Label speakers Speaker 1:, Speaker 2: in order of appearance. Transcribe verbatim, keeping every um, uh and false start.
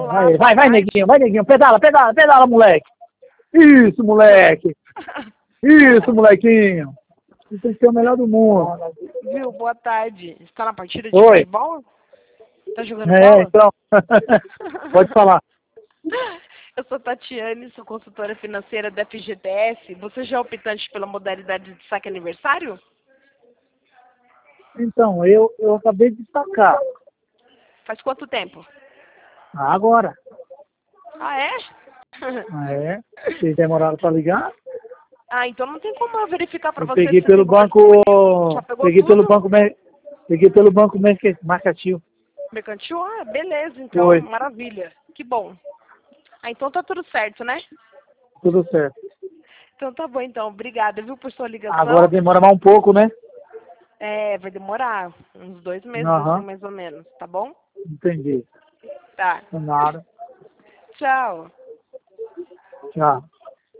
Speaker 1: Olá,
Speaker 2: Vai,
Speaker 1: boa
Speaker 2: vai, vai,
Speaker 1: tarde.
Speaker 2: neguinho, vai, neguinho. Pedala, pedala, pedala, moleque. Isso, moleque. Isso, molequinho. Você tem que ser o melhor do mundo.
Speaker 1: Viu? Boa tarde. Está na partida de
Speaker 2: Oi.
Speaker 1: futebol? Tá jogando
Speaker 2: É,
Speaker 1: bola?
Speaker 2: então. Pode falar.
Speaker 1: Eu sou Tatiane, sou consultora financeira da F G T S. Você já é optante pela modalidade de saque aniversário?
Speaker 2: Então, eu, eu acabei de sacar.
Speaker 1: Faz quanto tempo?
Speaker 2: Ah, agora.
Speaker 1: Ah, é?
Speaker 2: Ah, é? Vocês demoraram para ligar?
Speaker 1: Ah, então não tem como eu verificar pra
Speaker 2: Eu
Speaker 1: você
Speaker 2: peguei
Speaker 1: se você
Speaker 2: pelo
Speaker 1: tem
Speaker 2: banco.
Speaker 1: disponível. Já pegou
Speaker 2: Peguei pelo
Speaker 1: tudo?
Speaker 2: banco. mer- Peguei pelo banco merc- mercantil.
Speaker 1: Mercantil? Ah, beleza, então.
Speaker 2: Foi.
Speaker 1: Maravilha. Que bom. Ah, então tá tudo certo, né?
Speaker 2: Tudo certo.
Speaker 1: Então tá bom, então. Obrigada, viu, por sua
Speaker 2: Agora
Speaker 1: ligação.
Speaker 2: demora mais um pouco, né?
Speaker 1: É, vai demorar uns dois meses, assim,
Speaker 2: Aham.
Speaker 1: mais ou menos, tá bom?
Speaker 2: Entendi.
Speaker 1: Tá.
Speaker 2: Nada.
Speaker 1: Tchau.
Speaker 2: Tchau.